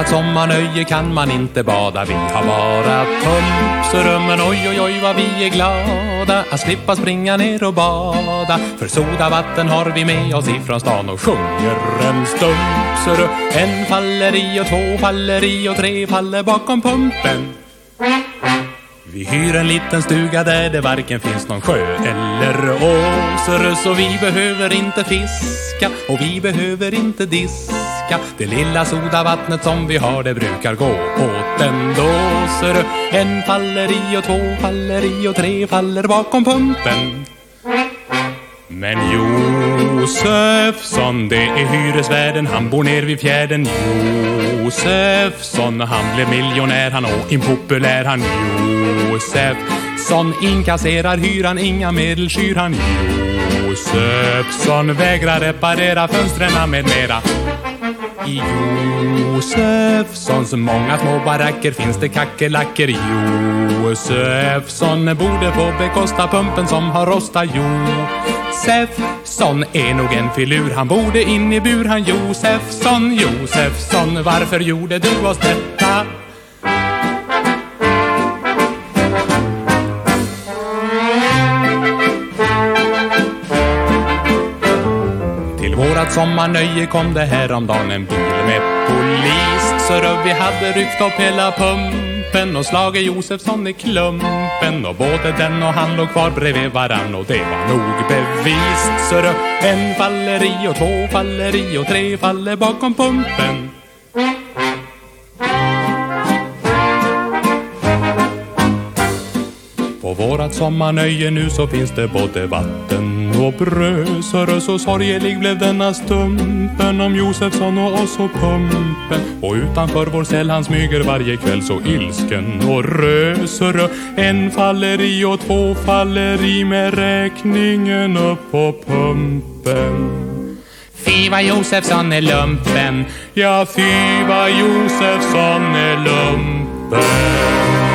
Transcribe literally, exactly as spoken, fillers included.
vårat sommarnöje kan man inte bada. Vi har bara pumpsrummen, oj oj oj vad vi är glada att slippa springa ner och bada. För sodavatten har vi med oss ifrån stan och sjunger en stumpsru. En faller i och två faller i och tre faller bakom pumpen. Vi hyr en liten stuga där det varken finns någon sjö eller åser, så vi behöver inte fiska och vi behöver inte diska. Det lilla sodavattnet som vi har det brukar gå åt en dåser. En faller i och två faller i och tre faller bakom pumpen. Men Josefsson, det är hyresvärden, han bor ner vid fjärden. Josefsson, han blev miljonär, han och impopulär. Han Josefsson inkasserar hyran, inga medel skyr han. Josefsson vägrar reparera fönstren med mera. I Josefssons många små baracker finns det kackelacker. Josefsson borde få bekosta pumpen som har rostat. Josefsson är nog en filur, han borde in i bur. Han Josefsson, Josefsson, varför gjorde du oss detta? Vårat sommarnöje kom det här om dagen en bil med polis. Så vi hade ryckt upp hela pumpen och slagit Josefsson i klumpen. Och både den och han låg kvar bredvid varann och det var nog bevist. Så en faller i och två faller i och tre faller bakom pumpen. På vårat sommarnöje nu så finns det både vatten och bröd. Så sorgelig blev denna stumpen om Josefsson och oss och pumpen. Och utanför vår cell han smyger varje kväll så ilsken och rösör. En faller i och två faller i med räkningen upp på pumpen. Fy vad Josefsson är lumpen. Ja, fy vad Josefsson är lumpen.